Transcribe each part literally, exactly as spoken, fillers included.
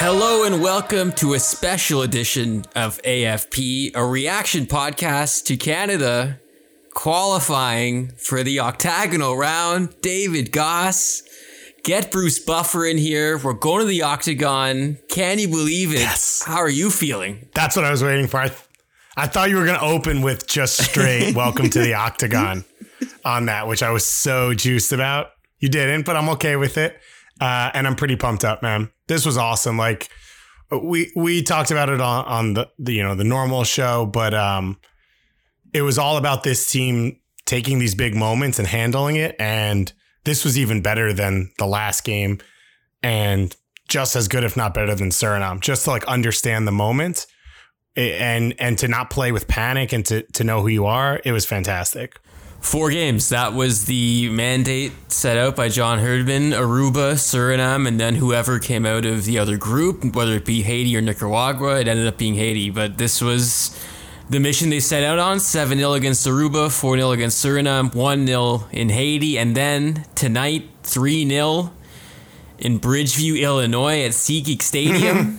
Hello and welcome to a special edition of A F P, a reaction podcast to Canada qualifying for the octagonal round. David Goss, get Bruce Buffer in here. We're going to the octagon. Can you believe it? Yes. How are you feeling? That's what I was waiting for. I, th- I thought you were going to open with just straight welcome to the octagon on that, which I was so juiced about. You didn't, but I'm okay with it. Uh, and I'm pretty pumped up, man. This was awesome. Like we we talked about it on, on the, the you know the normal show, but um, it was all about this team taking these big moments and handling it. And this was even better than the last game, and just as good, if not better, than Suriname. Just to like understand the moment and and to not play with panic and to to know who you are. It was fantastic. Four games. That was the mandate set out by John Herdman, Aruba, Suriname, and then whoever came out of the other group, whether it be Haiti or Nicaragua. It ended up being Haiti, but this was the mission they set out on. seven nil against Aruba, four nil against Suriname, one nil in Haiti, and then tonight, three nil in Bridgeview, Illinois at SeatGeek Stadium.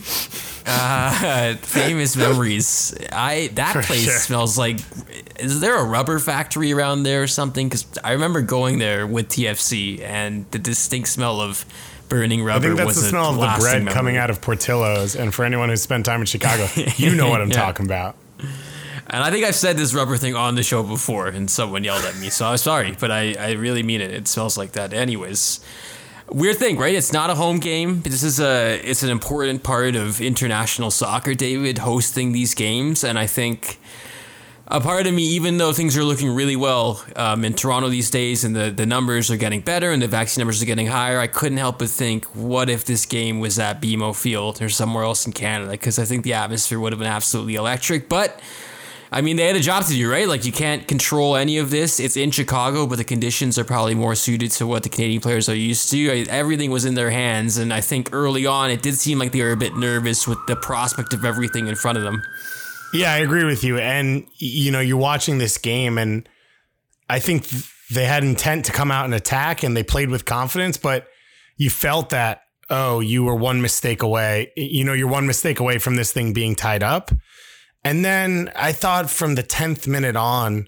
Uh, famous memories. I that For place sure. smells like. Is there a rubber factory around there or something? Because I remember going there with T F C, and the distinct smell of burning rubber. I think that's was the a smell of the lasting bread memory. coming out of Portillo's. And for anyone who's spent time in Chicago, you know what I'm Yeah. talking about. And I think I've said this rubber thing on the show before, and someone yelled at me, so I'm sorry, but I, I really mean it. It smells like that. Anyways. Weird thing, right? It's not a home game. This is a it's an important part of international soccer, David, hosting these games. And I think a part of me, even though things are looking really well um, in Toronto these days and the, the numbers are getting better and the vaccine numbers are getting higher, I couldn't help but think, what if this game was at B M O Field or somewhere else in Canada? Because I think the atmosphere would have been absolutely electric. But I mean, they had a job to do, right? Like, you can't control any of this. It's in Chicago, but the conditions are probably more suited to what the Canadian players are used to. I, everything was in their hands, and I think early on, it did seem like they were a bit nervous with the prospect of everything in front of them. Yeah, I agree with you. And, you know, you're watching this game, and I think they had intent to come out and attack, and they played with confidence, but you felt that, oh, you were one mistake away. You know, you're one mistake away from this thing being tied up. And then I thought from the tenth minute on,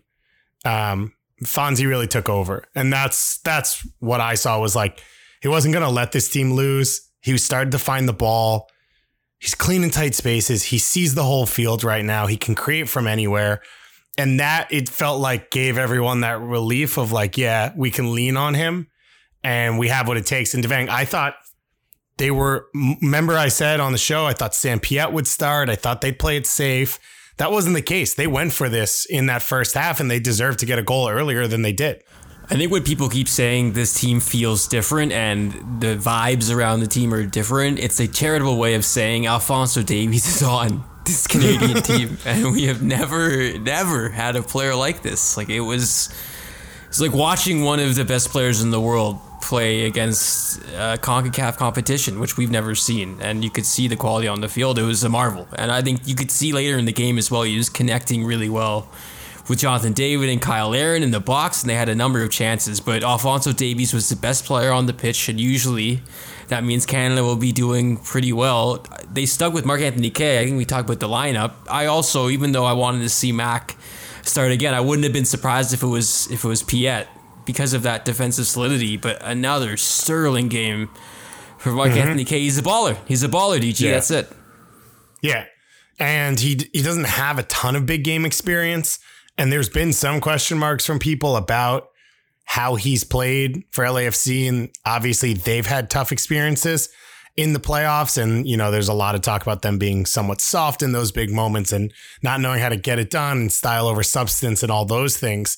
um, Fonzie really took over. And that's that's what I saw was like, he wasn't going to let this team lose. He started to find the ball. He's cleaning tight spaces. He sees the whole field right now. He can create from anywhere. And that, it felt like, gave everyone that relief of like, yeah, we can lean on him and we have what it takes. And Devang, I thought they were, remember I said on the show, I thought Sam Piet would start. I thought they'd play it safe. That wasn't the case. They went for this in that first half, and they deserved to get a goal earlier than they did. I think when people keep saying this team feels different and the vibes around the team are different, it's a charitable way of saying Alphonso Davies is on this Canadian team. And we have never, never had a player like this. Like, it was, it's like watching one of the best players in the world play against uh, CONCACAF competition, which we've never seen, and you could see the quality on the field. It was a marvel, and I think you could see later in the game as well, he was connecting really well with Jonathan David and Kyle Aaron in the box, and they had a number of chances, but Alphonso Davies was the best player on the pitch, and usually that means Canada will be doing pretty well. They stuck with Marc-Anthony Kaye. I think we talked about the lineup. I also, even though I wanted to see Mac start again, I wouldn't have been surprised if it was if it was Piet, because of that defensive solidity. But another sterling game for Marc-Anthony Kaye. He's a baller. He's a baller, D G. Yeah. That's it. Yeah. And he he doesn't have a ton of big game experience. And there's been some question marks from people about how he's played for L A F C. And obviously they've had tough experiences in the playoffs. And, you know, there's a lot of talk about them being somewhat soft in those big moments and not knowing how to get it done and style over substance and all those things.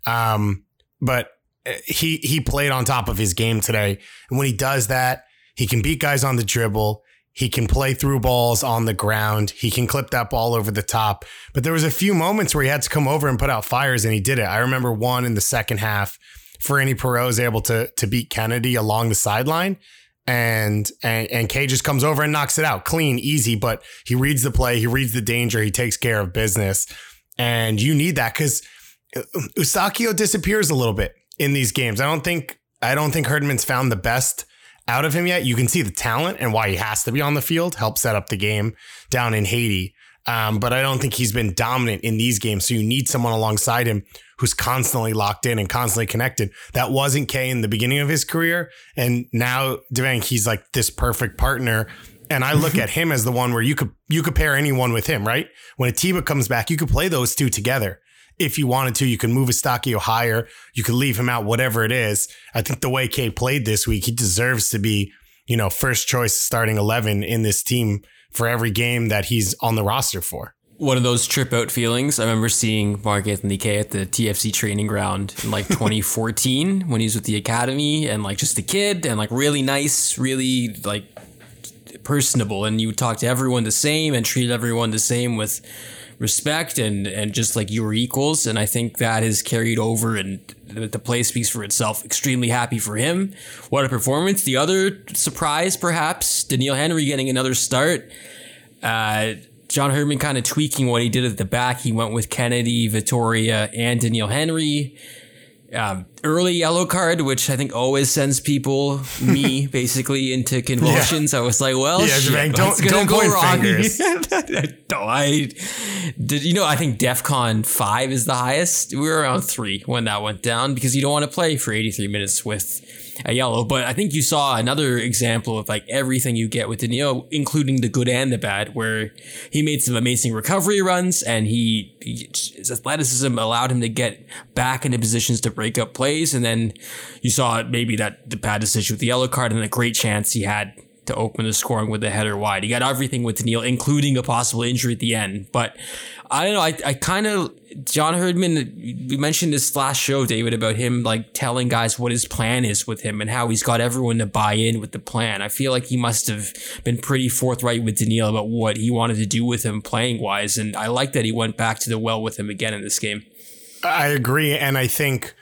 Um, But he he played on top of his game today. And when he does that, he can beat guys on the dribble. He can play through balls on the ground. He can clip that ball over the top. But there was a few moments where he had to come over and put out fires, and he did it. I remember one in the second half. Fernie Perreault is able to to beat Kennedy along the sideline. And, and and Kaye just comes over and knocks it out clean, easy. But he reads the play. He reads the danger. He takes care of business. And you need that because Eustáquio disappears a little bit in these games. I don't think I don't think Herdman's found the best out of him yet. You can see the talent and why he has to be on the field, help set up the game down in Haiti. Um, but I don't think he's been dominant in these games. So you need someone alongside him who's constantly locked in and constantly connected. That wasn't Kay in the beginning of his career. And now Devang, he's like this perfect partner. And I look at him as the one where you could you could pair anyone with him, right? When Atiba comes back, you could play those two together. If you wanted to, you can move Eustaquio higher. You could leave him out, whatever it is. I think the way Kay played this week, he deserves to be, you know, first choice starting eleven in this team for every game that he's on the roster for. One of those trip out feelings. I remember seeing Mark Anthony Kay at the T F C training ground in like twenty fourteen when he was with the academy and like just a kid and like really nice, really like personable. And you would talk to everyone the same and treat everyone the same with respect and, and just like you were equals. And I think that has carried over and the play speaks for itself. Extremely happy for him. What a performance. The other surprise, perhaps, Daniil Henry getting another start. Uh, John Herdman kind of tweaking what he did at the back. He went with Kennedy, Vittoria, and Daniil Henry. Um, early yellow card, which I think always sends people, me basically, into convulsions. Yeah. I was like, well, yeah, shit, man, don't, don't go point wrong. fingers. no, I did. You know, I think DEFCON five is the highest. We were around three when that went down because you don't want to play for eighty-three minutes with a yellow. But I think you saw another example of like everything you get with Daniil, including the good and the bad, where he made some amazing recovery runs and he, he his athleticism allowed him to get back into positions to break up plays. And then you saw maybe that the bad decision with the yellow card and a great chance he had to open the scoring with the header wide. He got everything with Daniil, including a possible injury at the end. But I don't know. I, I kind of, John Herdman, we mentioned this last show, David, about him like telling guys what his plan is with him and how he's got everyone to buy in with the plan. I feel like he must have been pretty forthright with Daniil about what he wanted to do with him playing wise. And I like that he went back to the well with him again in this game. I agree. And I think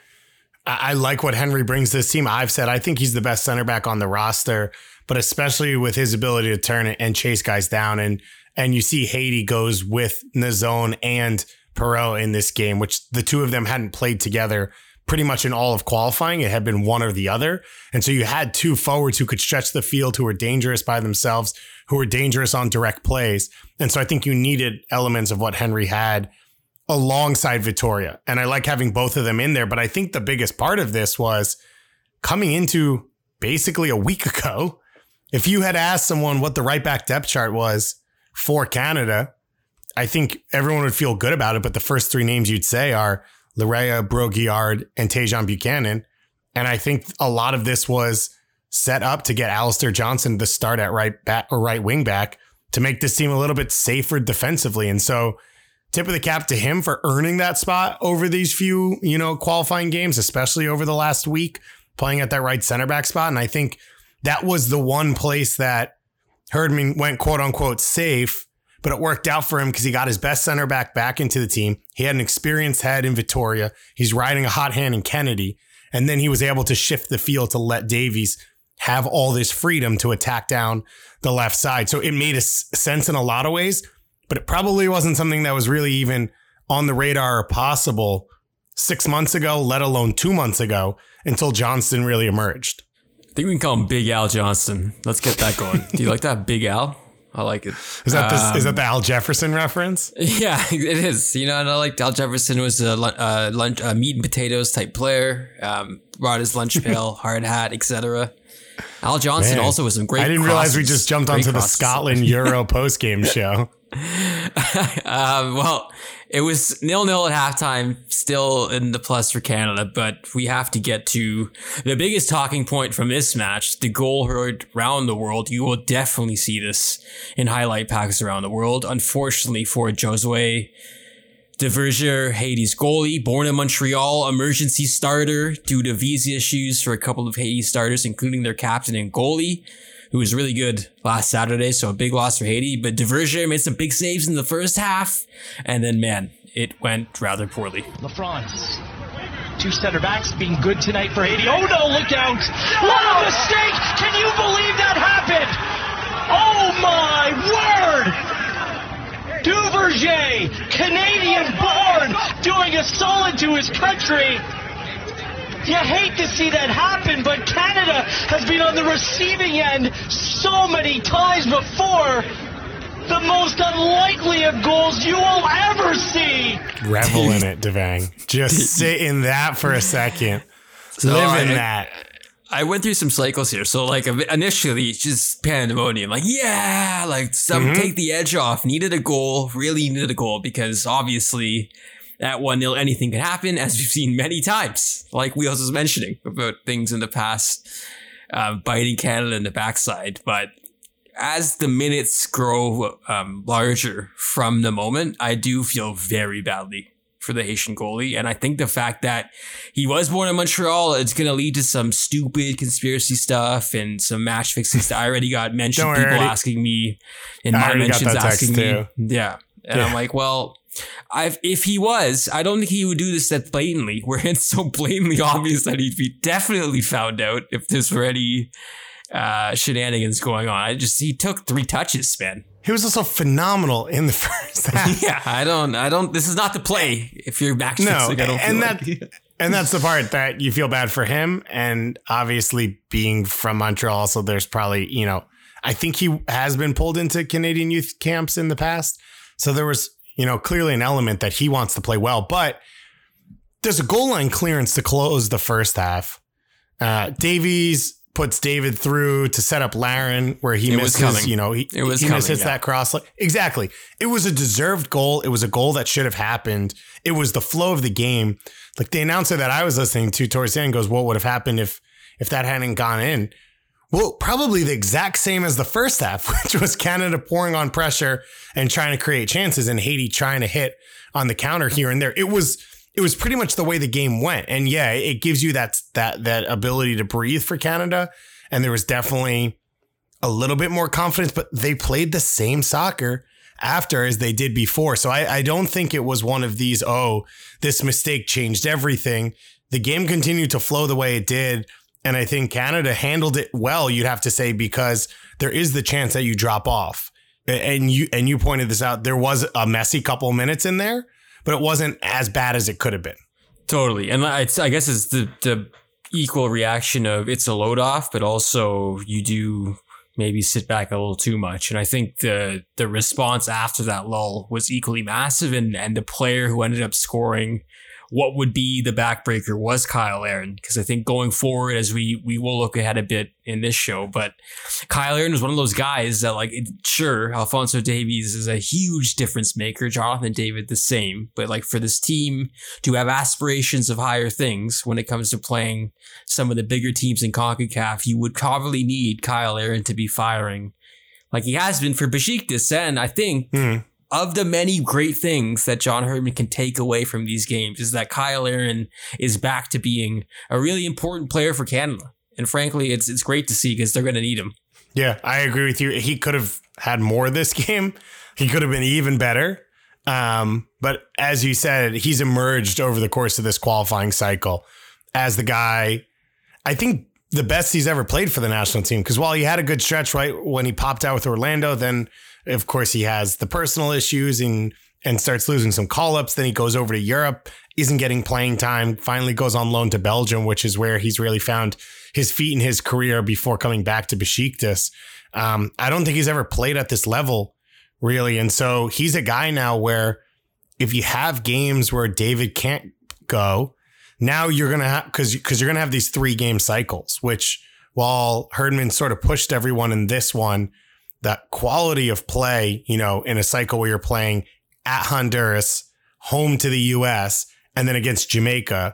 I like what Henry brings to this team. I've said I think he's the best center back on the roster, but especially with his ability to turn it and chase guys down. And and you see Haiti goes with Nazone and Perot in this game, which the two of them hadn't played together pretty much in all of qualifying. It had been one or the other. And so you had two forwards who could stretch the field, who were dangerous by themselves, who were dangerous on direct plays. And so I think you needed elements of what Henry had alongside Vittoria. And I like having both of them in there. But I think the biggest part of this was coming into basically a week ago. If you had asked someone what the right back depth chart was for Canada, I think everyone would feel good about it. But the first three names you'd say are Larea, Brault-Guillard, and Tajon Buchanan. And I think a lot of this was set up to get Alistair Johnston to start at right back or right wing back to make this team a little bit safer defensively. And so tip of the cap to him for earning that spot over these few, you know, qualifying games, especially over the last week, playing at that right center back spot. And I think that was the one place that Herdman went quote unquote safe, but it worked out for him because he got his best center back back into the team. He had an experienced head in Vittoria. He's riding a hot hand in Kennedy. And then he was able to shift the field to let Davies have all this freedom to attack down the left side. So it made a sense in a lot of ways, but it probably wasn't something that was really even on the radar or possible six months ago, let alone two months ago, until Johnston really emerged. I think we can call him Big Al Johnston. Let's get that going. Do you like that, Big Al? I like it. Is that um, the, is that the Al Jefferson reference? Yeah, it is. You know, and I like Al Jefferson was a, a, lunch, a meat and potatoes type player. Um, brought his lunch pail, hard hat, et cetera. Al Johnston Man, also was some great. I didn't crosses, realize we just jumped onto crosses. The Scotland Euro post game show. um, well, it was nil nil at halftime, still in the plus for Canada, but we have to get to the biggest talking point from this match, the goal heard around the world. You will definitely see this in highlight packs around the world. Unfortunately for Josue De Verger, Haiti's goalie, born in Montreal, emergency starter due to visa issues for a couple of Haiti starters, including their captain and goalie, who was really good last Saturday, so a big loss for Haiti. But De Verger made some big saves in the first half, and then, man, it went rather poorly. LaFrance, two center backs being good tonight for Haiti. Oh no, look out! What a mistake! Can you believe that happened? Oh my word! De Verger, Canadian born, doing a solid to his country. You hate to see that happen, but Canada has been on the receiving end so many times before. The most unlikely of goals you will ever see. Revel in it, Devang. Just sit in that for a second. So Live in I, that. I went through some cycles here. So like initially just pandemonium, like, yeah, like some Mm-hmm. take the edge off, needed a goal, really needed a goal because obviously at one nil anything can happen, as we've seen many times, like Wheels was mentioning about things in the past, uh, biting Canada in the backside. But as the minutes grow um, larger from the moment, I do feel very badly for the Haitian goalie. And I think the fact that he was born in Montreal, it's going to lead to some stupid conspiracy stuff and some match fixing stuff. I already got mentioned, Don't people worry, asking me in I my already got mentions that text asking me. too. Yeah. And Yeah. I'm like, well, I've, if he was, I don't think he would do this that blatantly, where it's so blatantly obvious that he'd be definitely found out if there's were any uh, shenanigans going on. I just, he took three touches, man. He was also phenomenal in the first half. Yeah, I don't, I don't, this is not the play if you're back. No, I don't and feel that like. and that's the part that you feel bad for him. And obviously being from Montreal, so there's probably, you know, I think he has been pulled into Canadian youth camps in the past. So there was, you know, clearly an element that he wants to play well, but there's a goal line clearance to close the first half. Uh, Davies puts David through to set up Larin where he It was misses, coming. you know, he, It was he coming, misses yeah. that cross. Exactly. It was a deserved goal. It was a goal that should have happened. It was the flow of the game. Like the announcer that I was listening to towards the end goes, what would have happened if, if that hadn't gone in? Well, probably the exact same as the first half, which was Canada pouring on pressure and trying to create chances and Haiti trying to hit on the counter here and there. It was, it was pretty much the way the game went. And yeah, it gives you that, that, that ability to breathe for Canada. And there was definitely a little bit more confidence, but they played the same soccer after as they did before. So I, I don't think it was one of these, oh, this mistake changed everything. The game continued to flow the way it did. And I think Canada handled it well, you'd have to say, because there is the chance that you drop off. And you and you pointed this out. There was a messy couple of minutes in there, but it wasn't as bad as it could have been. Totally. And it's, I guess it's the, the equal reaction of it's a load off, but also you do maybe sit back a little too much. And I think the the response after that lull was equally massive. And, and the player who ended up scoring what would be the backbreaker was Kyle Larin. Because I think going forward, as we we will look ahead a bit in this show, but Kyle Larin was one of those guys that, like, it, sure, Alphonso Davies is a huge difference maker. Jonathan David the same. But like for this team to have aspirations of higher things when it comes to playing some of the bigger teams in CONCACAF, you would probably need Kyle Larin to be firing like he has been for Besiktas. And I think Mm. of the many great things that John Herdman can take away from these games is that Kyle Larin is back to being a really important player for Canada. And frankly, it's it's great to see because they're going to need him. Yeah, I agree with you. He could have had more this game. He could have been even better. Um, but as you said, he's emerged over the course of this qualifying cycle as the guy, I think, the best he's ever played for the national team. Because while he had a good stretch right when he popped out with Orlando, then of course he has the personal issues and and starts losing some call-ups. Then he goes over to Europe, isn't getting playing time, finally goes on loan to Belgium, which is where he's really found his feet in his career before coming back to Besiktas. Um, I don't think he's ever played at this level, really. And so he's a guy now where if you have games where David can't go, now you're going to have, because because you're going to have these three game cycles, which while Herdman sort of pushed everyone in this one, that quality of play, you know, in a cycle where you're playing at Honduras, home to the U S, and then against Jamaica,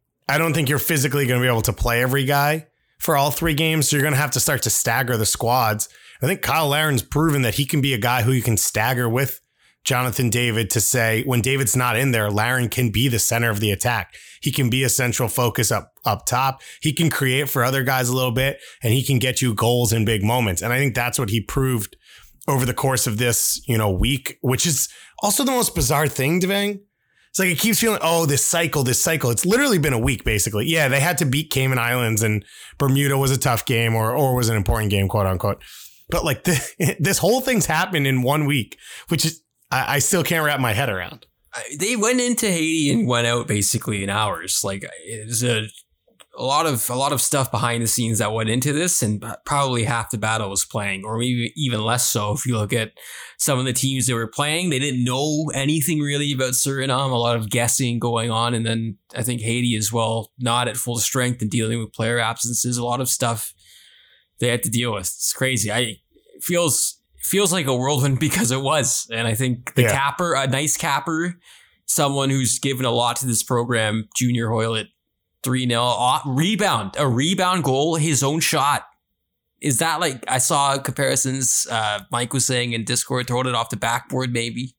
I don't think you're physically going to be able to play every guy for all three games. So you're going to have to start to stagger the squads. I think Kyle Larin's proven that he can be a guy who you can stagger with Jonathan David to say when David's not in there, Larin can be the center of the attack. He can be a central focus up, up top. He can create for other guys a little bit and he can get you goals in big moments. And I think that's what he proved over the course of this, you know, week, which is also the most bizarre thing, Devang. It's like it keeps feeling, oh, this cycle, this cycle. It's literally been a week, basically. Yeah, they had to beat Cayman Islands and Bermuda was a tough game or, or was an important game, quote unquote. But like this, this whole thing's happened in one week, which is, I, I still can't wrap my head around. They went into Haiti and went out basically in hours. Like it was a a lot of a lot of stuff behind the scenes that went into this, and probably half the battle was playing, or maybe even less so. If you look at some of the teams that were playing, they didn't know anything really about Suriname. A lot of guessing going on, and then I think Haiti as well, not at full strength and dealing with player absences. A lot of stuff they had to deal with. It's crazy. I it feels feels like a whirlwind because it was, and I think the yeah. capper, a nice capper, someone who's given a lot to this program, Junior Hoylett. three nil rebound, a rebound goal, his own shot. Is that like, I saw comparisons, uh, Mike was saying in Discord, throwing it off the backboard maybe?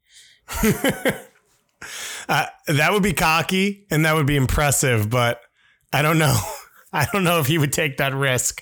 uh, that would be cocky and that would be impressive, but I don't know. I don't know if he would take that risk.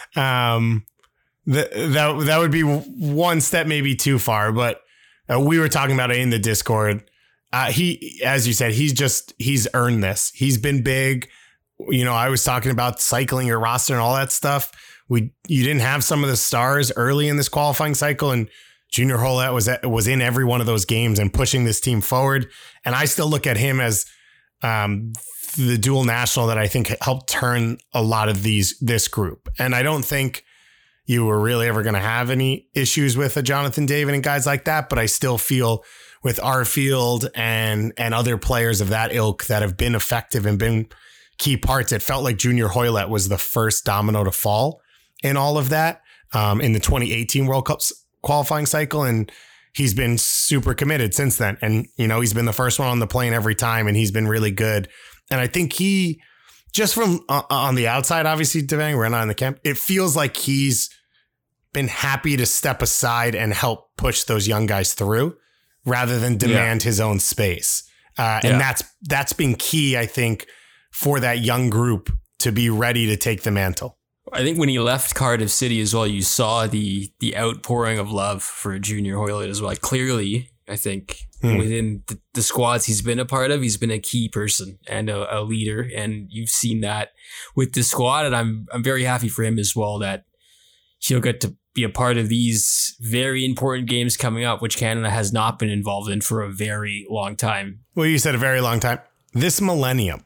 Um, th- that, that would be one step maybe too far, but uh, we were talking about it in the Discord. Uh, he, as you said, he's just, he's earned this. He's been big. You know, I was talking about cycling your roster and all that stuff. We, you didn't have some of the stars early in this qualifying cycle, and Junior Hoylett was at, was in every one of those games and pushing this team forward. And I still look at him as um, the dual national that I think helped turn a lot of these this group. And I don't think you were really ever going to have any issues with a Jonathan David and guys like that, but I still feel with Arfield and and other players of that ilk that have been effective and been key parts, it felt like Junior Hoylett was the first domino to fall in all of that um, in the twenty eighteen World Cup qualifying cycle. And he's been super committed since then. And, you know, he's been the first one on the plane every time, and he's been really good. And I think he, just from uh, on the outside, obviously, Devang, we're not in the camp, it feels like he's been happy to step aside and help push those young guys through rather than demand yeah. his own space. Uh, and yeah. that's that's been key, I think, for that young group to be ready to take the mantle. I think when he left Cardiff City as well, you saw the the outpouring of love for Junior Hoylett as well. Like, clearly, I think hmm. within the, the squads he's been a part of, he's been a key person and a, a leader. And you've seen that with the squad. And I'm I'm very happy for him as well that he'll get to be a part of these very important games coming up, which Canada has not been involved in for a very long time. Well, you said a very long time. This millennium,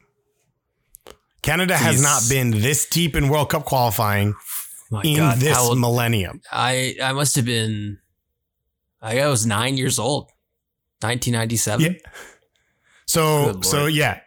Canada Jeez. has not been this deep in World Cup qualifying My in God, this old, millennium. I, I must have been, I was nine years old, nineteen ninety-seven. Yeah. So, so yeah,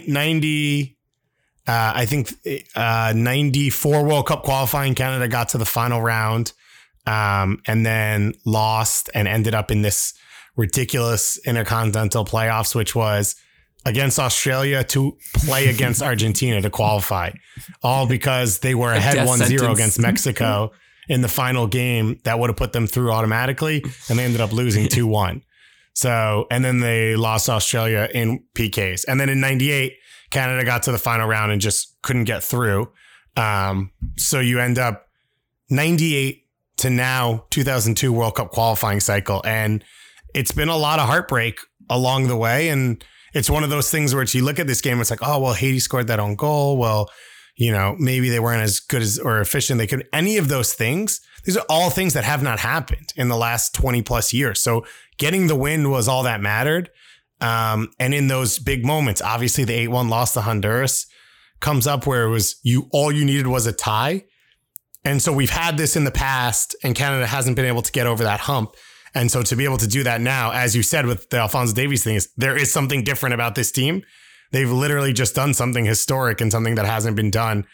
ninety, uh, I think uh, ninety-four World Cup qualifying, Canada got to the final round um, and then lost and ended up in this ridiculous intercontinental playoffs, which was against Australia to play against Argentina to qualify, all because they were ahead one zero against Mexico in the final game that would have put them through automatically, and they ended up losing two one. So, and then they lost Australia in P Ks. And then in ninety-eight, Canada got to the final round and just couldn't get through. Um, so you end up ninety-eight to now two thousand two World Cup qualifying cycle. And it's been a lot of heartbreak along the way. And it's one of those things where it's, you look at this game, it's like, oh, well, Haiti scored that own goal. Well, you know, maybe they weren't as good as or efficient they could. Any of those things, these are all things that have not happened in the last twenty plus years. So getting the win was all that mattered. Um, and in those big moments, obviously the eight one loss to Honduras comes up where it was you, all you needed was a tie. And so we've had this in the past and Canada hasn't been able to get over that hump. And so to be able to do that now, as you said, with the Alphonso Davies thing, is there is something different about this team. They've literally just done something historic and something that hasn't been done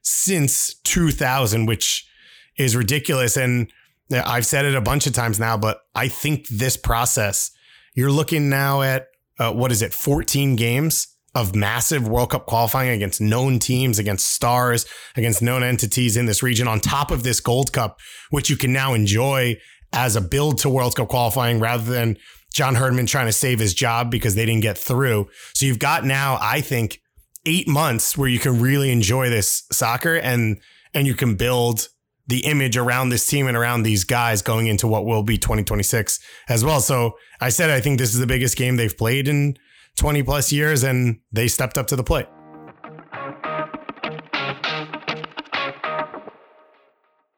since two thousand, which is ridiculous. And I've said it a bunch of times now, but I think this process, you're looking now at, uh, what is it, fourteen games of massive World Cup qualifying against known teams, against stars, against known entities in this region, on top of this Gold Cup, which you can now enjoy as a build to World Cup qualifying rather than John Herdman trying to save his job because they didn't get through. So you've got now, I think, eight months where you can really enjoy this soccer and and you can build the image around this team and around these guys going into what will be twenty twenty-six as well. So I said, I think this is the biggest game they've played in twenty plus years, and they stepped up to the plate.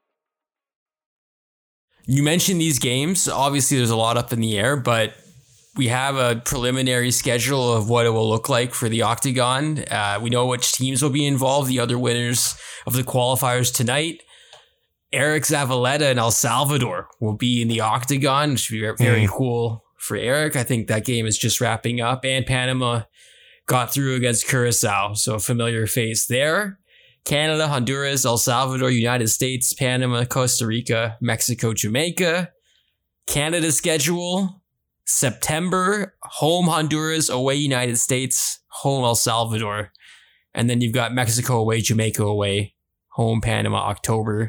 You mentioned these games. Obviously, there's a lot up in the air, but we have a preliminary schedule of what it will look like for the Octagon. Uh, we know which teams will be involved, the other winners of the qualifiers tonight. Eric Zavaleta and El Salvador will be in the Octagon, which would be very mm. cool for Eric. I think that game is just wrapping up, and Panama got through against Curacao, so a familiar face there. Canada, Honduras, El Salvador, United States, Panama, Costa Rica, Mexico, Jamaica. Canada's schedule: September, home Honduras, away United States, home El Salvador. And then you've got Mexico away, Jamaica away, home Panama, October.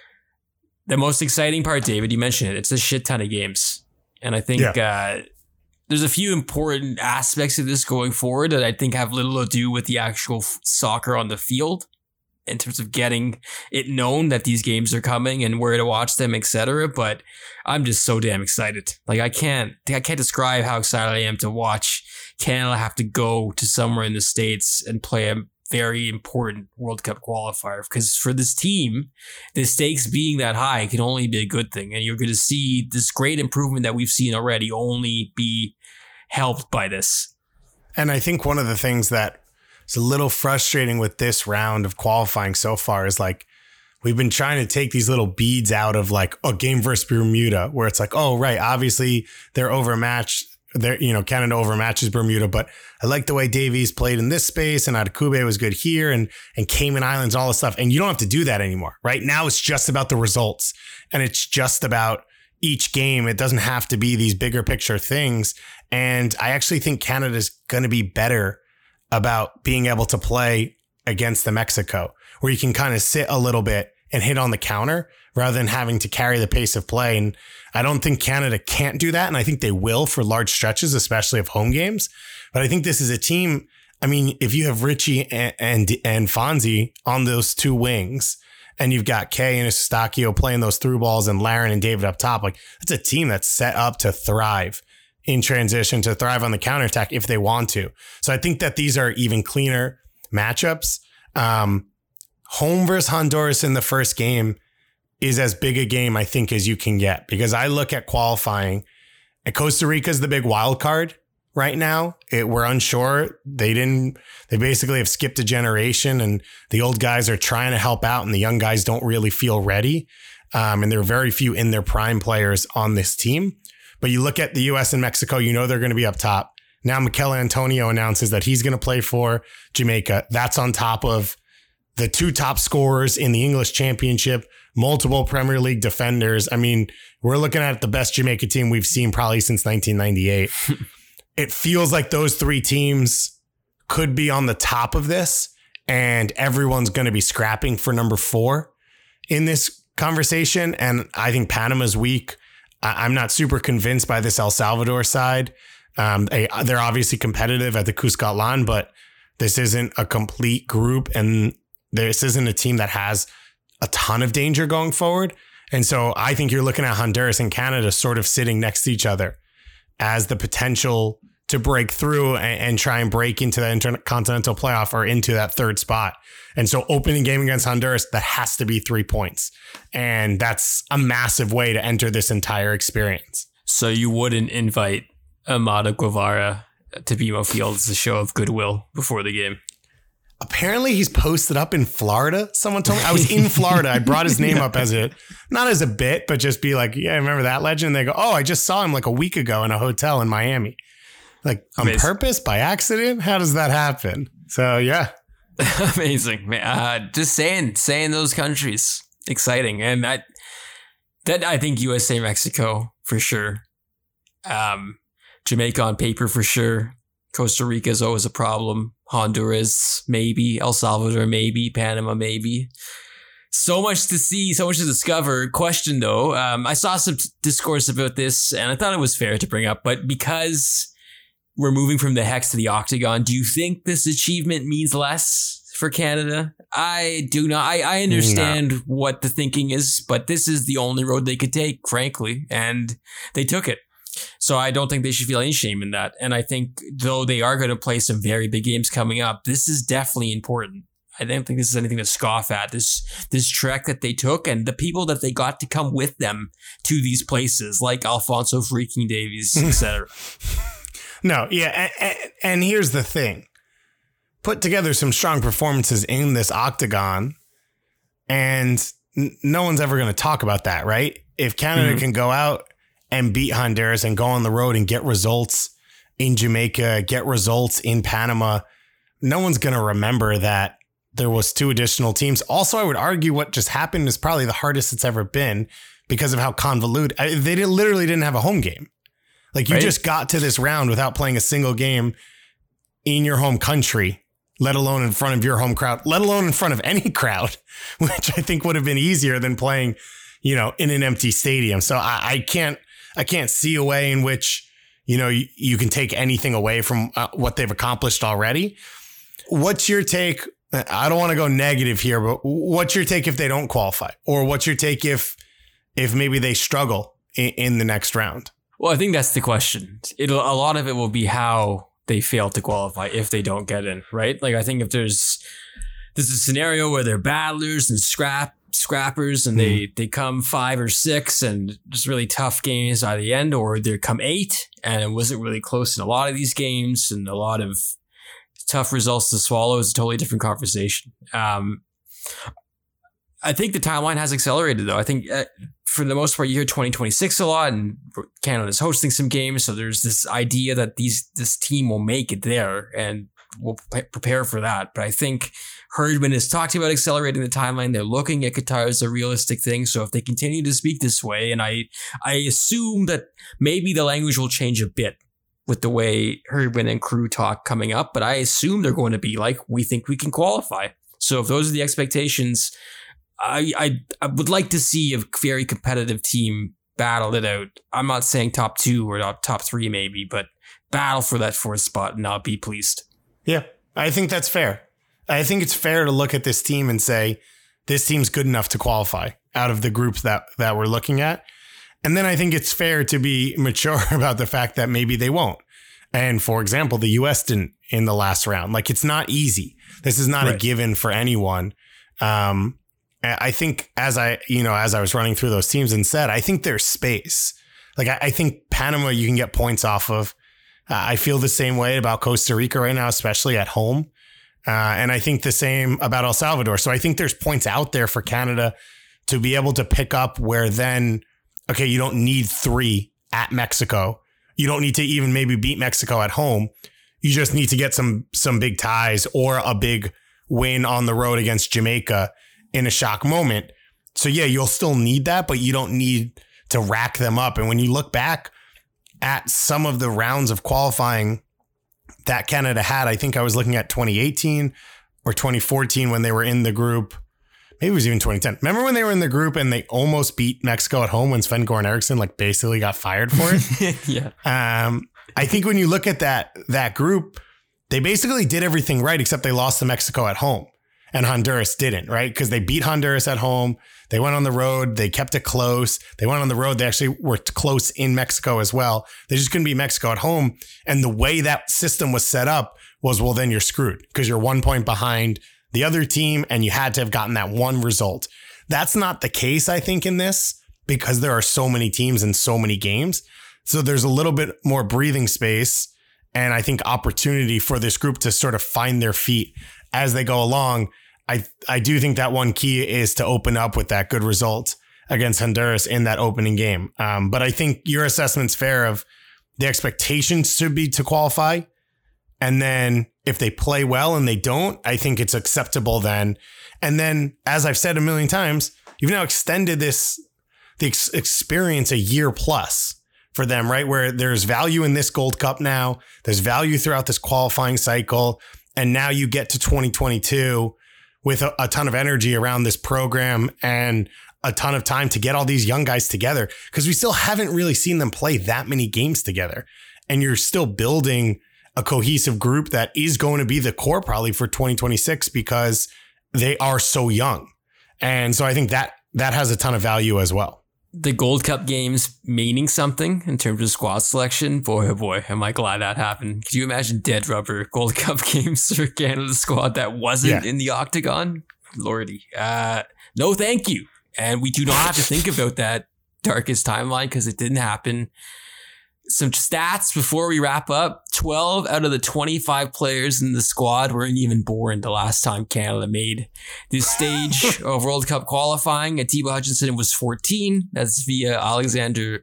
The most exciting part, David, you mentioned it, it's a shit ton of games. And I think yeah. uh, there's a few important aspects of this going forward that I think have little to do with the actual f- soccer on the field, in terms of getting it known that these games are coming and where to watch them, et cetera. But I'm just so damn excited. Like I can't, I can't describe how excited I am to watch Canada have to go to somewhere in the States and play a very important World Cup qualifier. Because for this team, the stakes being that high can only be a good thing. And you're going to see this great improvement that we've seen already only be helped by this. And I think one of the things that it's a little frustrating with this round of qualifying so far is like, we've been trying to take these little beads out of like a game versus Bermuda, where it's like, oh, right, obviously they're overmatched. They're, you know, Canada overmatches Bermuda, but I like the way Davies played in this space, and Adekugbe was good here, and, and Cayman Islands, all this stuff. And you don't have to do that anymore, right? Now it's just about the results, and it's just about each game. It doesn't have to be these bigger picture things. And I actually think Canada's going to be better about being able to play against the Mexico, where you can kind of sit a little bit and hit on the counter rather than having to carry the pace of play. And I don't think Canada can't do that. And I think they will for large stretches, especially of home games. But I think this is a team. I mean, if you have Richie and, and, and Fonzie on those two wings, and you've got Kay and Eustachio playing those through balls and Larin and David up top, like that's a team that's set up to thrive in transition, to thrive on the counterattack if they want to. So I think that these are even cleaner matchups. Um, home versus Honduras in the first game is as big a game, I think, as you can get, because I look at qualifying and Costa Rica is the big wild card right now. It, we're unsure. They didn't, they basically have skipped a generation, and the old guys are trying to help out and the young guys don't really feel ready. Um, and there are very few in their prime players on this team. But you look at the U S and Mexico, you know they're going to be up top. Now Mikel Antonio announces that he's going to play for Jamaica. That's on top of the two top scorers in the English Championship, multiple Premier League defenders. I mean, we're looking at the best Jamaica team we've seen probably since nineteen ninety-eight. It feels like those three teams could be on the top of this, and everyone's going to be scrapping for number four in this conversation. And I think Panama's weak. I'm not super convinced by this El Salvador side. Um, they, they're obviously competitive at the Cuscatlan, but this isn't a complete group, and this isn't a team that has a ton of danger going forward. And so I think you're looking at Honduras and Canada sort of sitting next to each other as the potential to break through and, and try and break into the intercontinental playoff or into that third spot. And so opening game against Honduras, that has to be three points. And that's a massive way to enter this entire experience. So you wouldn't invite Amado Guevara to B M O Field as a show of goodwill before the game? Apparently he's posted up in Florida. Someone told me I was in Florida. I brought his name up as a, not as a bit, but just be like, yeah, remember that legend? And they go, oh, I just saw him like a week ago in a hotel in Miami. Like on Amazing. Purpose, by accident? How does that happen? So yeah. Amazing. Uh, just saying, saying those countries, exciting. And I, that I think U S A, Mexico for sure. Um, Jamaica on paper for sure. Costa Rica is always a problem. Honduras, maybe. El Salvador, maybe. Panama, maybe. So much to see, so much to discover. Question though, um, I saw some discourse about this and I thought it was fair to bring up, but because we're moving from the Hex to the Octagon, do you think this achievement means less for Canada? I do not. I, I understand no. what the thinking is, but this is the only road they could take, frankly, and they took it. So I don't think they should feel any shame in that. And I think though they are going to play some very big games coming up, this is definitely important. I don't think this is anything to scoff at. This this trek that they took and the people that they got to come with them to these places, like Alphonso freaking Davies, et cetera. No, yeah, and, and here's the thing. Put together some strong performances in this octagon, and n- no one's ever going to talk about that, right? If Canada mm-hmm. can go out and beat Honduras and go on the road and get results in Jamaica, get results in Panama, no one's going to remember that there was two additional teams. Also, I would argue what just happened is probably the hardest it's ever been because of how convoluted. I, they did, literally didn't have a home game. Like you right. just got to this round without playing a single game in your home country, let alone in front of your home crowd, let alone in front of any crowd, which I think would have been easier than playing, you know, in an empty stadium. So I, I can't, I can't see a way in which, you know, you, you can take anything away from uh, what they've accomplished already. What's your take? I don't want to go negative here, but what's your take if they don't qualify, or what's your take if, if maybe they struggle in, in the next round? Well, I think that's the question. It'll, a lot of it will be how they fail to qualify if they don't get in, right? Like, I think if there's there's a scenario where they're battlers and scrap scrappers and they, mm. they come five or six and just really tough games by the end, or they come eight and it wasn't really close in a lot of these games and a lot of tough results to swallow, is a totally different conversation. Um, I think the timeline has accelerated, though. I think uh, for the most part, you hear twenty twenty-six a lot, and Canada's hosting some games. So there's this idea that these this team will make it there, and we'll p- prepare for that. But I think Herdman is talking about accelerating the timeline. They're looking at Qatar as a realistic thing. So if they continue to speak this way, and I I assume that maybe the language will change a bit with the way Herdman and crew talk coming up, but I assume they're going to be like, we think we can qualify. So if those are the expectations, I, I I would like to see a very competitive team battle it out. I'm not saying top two or not top three maybe, but battle for that fourth spot and I'll be pleased. Yeah, I think that's fair. I think it's fair to look at this team and say, this team's good enough to qualify out of the groups that, that we're looking at. And then I think it's fair to be mature about the fact that maybe they won't. And for example, the U S didn't in the last round. Like, it's not easy. This is not right. a given for anyone. Um, I think as I, you know, as I was running through those teams and said, I think there's space. Like, I, I think Panama, you can get points off of. Uh, I feel the same way about Costa Rica right now, especially at home. Uh, and I think the same about El Salvador. So I think there's points out there for Canada to be able to pick up where then, okay, you don't need three at Mexico. You don't need to even maybe beat Mexico at home. You just need to get some, some big ties or a big win on the road against Jamaica in a shock moment. So yeah, you'll still need that, but you don't need to rack them up. And when you look back at some of the rounds of qualifying that Canada had, I think I was looking at twenty eighteen or twenty fourteen when they were in the group. Maybe it was even twenty ten. Remember when they were in the group and they almost beat Mexico at home when Sven-Goran Eriksson like basically got fired for it? yeah. Um, I think when you look at that, that group, they basically did everything right, except they lost to Mexico at home. And Honduras didn't, right? Because they beat Honduras at home. They went on the road. They kept it close. They went on the road. They actually were close in Mexico as well. They just couldn't beat Mexico at home. And the way that system was set up was, well, then you're screwed because you're one point behind the other team and you had to have gotten that one result. That's not the case, I think, in this, because there are so many teams and so many games. So there's a little bit more breathing space and I think opportunity for this group to sort of find their feet as they go along. I I do think that one key is to open up with that good result against Honduras in that opening game. Um, but I think your assessment's fair of the expectations should be to qualify. And then if they play well and they don't, I think it's acceptable then. And then, as I've said a million times, you've now extended this the ex- experience a year plus for them, right? Where there's value in this Gold Cup now. There's value throughout this qualifying cycle. And now you get to twenty twenty-two with a, a ton of energy around this program and a ton of time to get all these young guys together, because we still haven't really seen them play that many games together. And you're still building a cohesive group that is going to be the core probably for twenty twenty-six because they are so young. And so I think that that has a ton of value as well. the Gold Cup games meaning something in terms of squad selection. Boy, oh boy, am I glad that happened. Could you imagine dead rubber Gold Cup games for Canada's squad that wasn't Yeah. in the octagon? Lordy. Uh, no, thank you. And we do not have to think about that darkest timeline because it didn't happen. Some stats before we wrap up. twelve out of the twenty-five players in the squad weren't even born the last time Canada made this stage of World Cup qualifying. Atiba Hutchinson was fourteen. That's via Alexander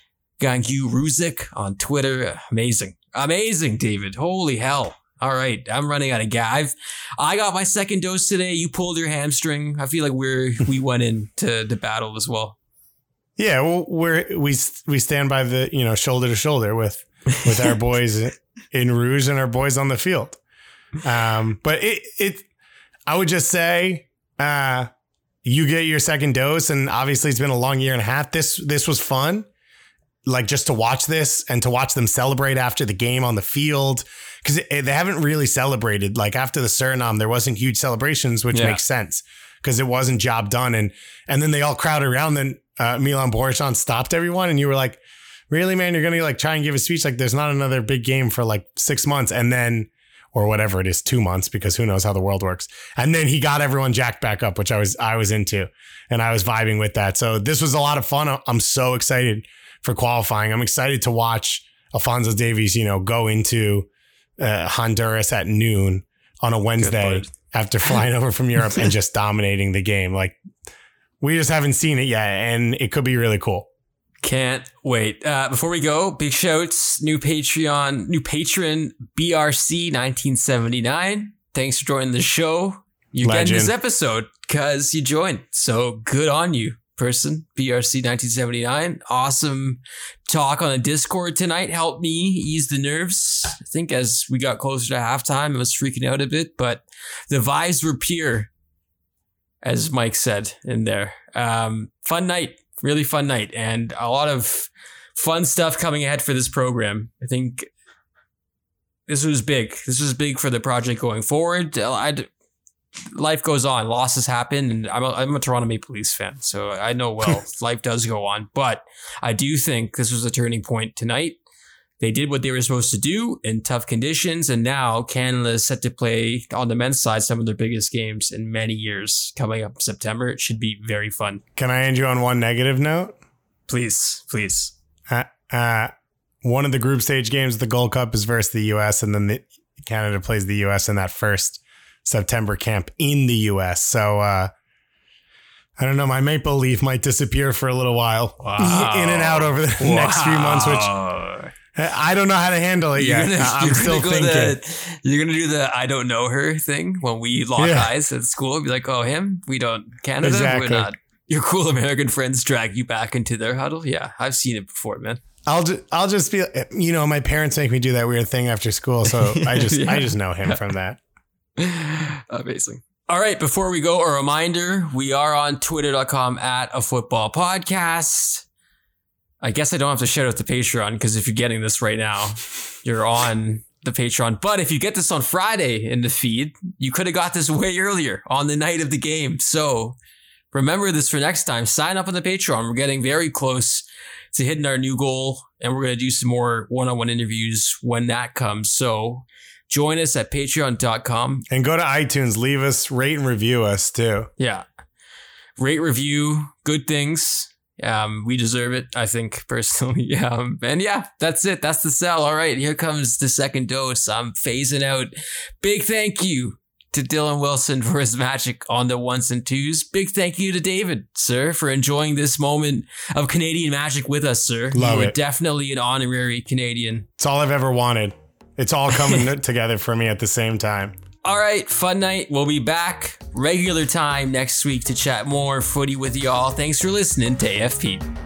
Gangu-Ruzic on Twitter. Amazing. Amazing, David. Holy hell. All right, I'm running out of gas. I got my second dose today. You pulled your hamstring. I feel like we're we went into the battle as well. Yeah, well, we're we we stand by the you know shoulder to shoulder with with our boys in Rouge and our boys on the field. Um, but it it I would just say uh, you get your second dose, and obviously it's been a long year and a half. This this was fun, like just to watch this and to watch them celebrate after the game on the field because they haven't really celebrated. Like after the Suriname, there wasn't huge celebrations, which Yeah. makes sense because it wasn't job done, and and then they all crowded around. Then uh, Milan Borjan stopped everyone, and you were like, "Really, man? You're gonna like try and give a speech like there's not another big game for like six months, and then." Or whatever it is, two months, because who knows how the world works. And then he got everyone jacked back up, which I was I was into, and I was vibing with that. So this was a lot of fun. I'm so excited for qualifying. I'm excited to watch Alphonso Davies, you know, go into uh, Honduras at noon on a Wednesday after flying over from Europe and just dominating the game. Like we just haven't seen it yet, and it could be really cool. Can't wait. Uh, before we go, big shouts, new Patreon, new patron, B R C nineteen seventy-nine. Thanks for joining the show. You're Legend. getting this episode because you joined. So good on you, person. B R C nineteen seventy-nine. Awesome talk on the Discord tonight. Helped me ease the nerves. I think as we got closer to halftime, I was freaking out a bit, but the vibes were pure, as Mike said in there. Um, fun night. Really fun night and a lot of fun stuff coming ahead for this program. I think this was big. This was big for the project going forward. I'd, life goes on. Losses happen. And I'm a, I'm a Toronto Maple Leafs fan, so I know well life does go on. But I do think this was a turning point tonight. They did what they were supposed to do in tough conditions. And now Canada is set to play on the men's side some of their biggest games in many years coming up in September. It should be very fun. Can I end you on one negative note? Please, please. Uh, uh, one of the group stage games of the Gold Cup is versus the U S, and then the, Canada plays the U S in that first September camp in the U S. So uh, I don't know. My Maple Leaf might disappear for a little while, Wow. in and out over the Wow. next few months, which I don't know how to handle it You're yet. gonna, I'm you're still gonna go thinking. the, you're gonna do the I don't know her thing when we lock Yeah. eyes at school. Be like, oh, him? We don't. Canada? Exactly. We're not. Your cool American friends drag you back into their huddle. Yeah, I've seen it before, man. I'll just, I'll just be, you know, my parents make me do that weird thing after school, so I just, Yeah. I just know him from that. Amazing. All right, before we go, a reminder, we are on twitter dot com at a football podcast. I guess I don't have to shout out the Patreon because if you're getting this right now, you're on the Patreon. But if you get this on Friday in the feed, you could have got this way earlier on the night of the game. So remember this for next time. Sign up on the Patreon. We're getting very close to hitting our new goal, and we're going to do some more one-on-one interviews when that comes. So join us at patreon dot com. And go to iTunes, leave us, rate and review us too. Yeah. Rate, review, good things. Um, we deserve it, I think, personally. Um, and yeah, that's it. That's the sell. All right, here comes the second dose. I'm phasing out. Big thank you to Dylan Wilson for his magic on the ones and twos. Big thank you to David, sir, for enjoying this moment of Canadian magic with us, sir. Love you are it. definitely an honorary Canadian. It's all I've ever wanted. It's all coming together for me at the same time. All right, fun night. We'll be back regular time next week to chat more footy with y'all. Thanks for listening to A F P.